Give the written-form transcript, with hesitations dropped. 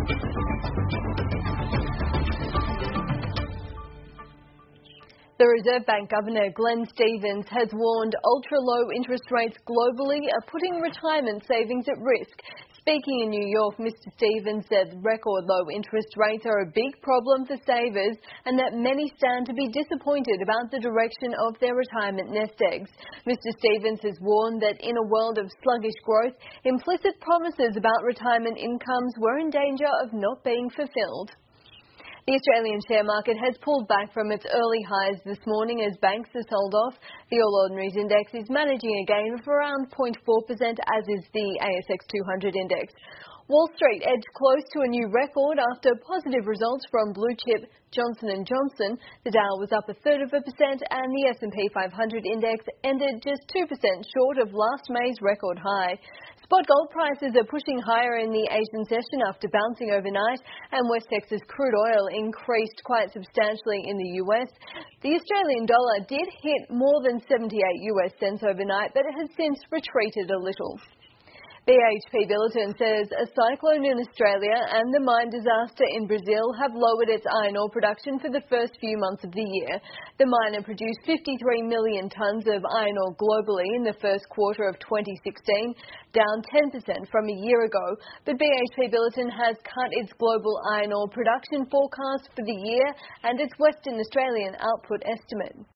The Reserve Bank Governor Glenn Stevens has warned ultra-low interest rates globally are putting retirement savings at risk. Speaking in New York, Mr. Stevens said record low interest rates are a big problem for savers and that many stand to be disappointed about the direction of their retirement nest eggs. Mr. Stevens has warned that in a world of sluggish growth, implicit promises about retirement incomes were in danger of not being fulfilled. The Australian share market has pulled back from its early highs this morning as banks are sold off. The All Ordinaries Index is managing a gain of around 0.4%, as is the ASX 200 Index. Wall Street edged close to a new record after positive results from blue chip Johnson & Johnson. The Dow was up 0.33% and the S&P 500 Index ended just 2% short of last May's record high. Spot gold prices are pushing higher in the Asian session after bouncing overnight, and West Texas crude oil increased quite substantially in the US. The Australian dollar did hit more than 78 US cents overnight, but it has since retreated a little. BHP Billiton says a cyclone in Australia and the mine disaster in Brazil have lowered its iron ore production for the first few months of the year. The miner produced 53 million tonnes of iron ore globally in the first quarter of 2016, down 10% from a year ago. But BHP Billiton has cut its global iron ore production forecast for the year and its Western Australian output estimate.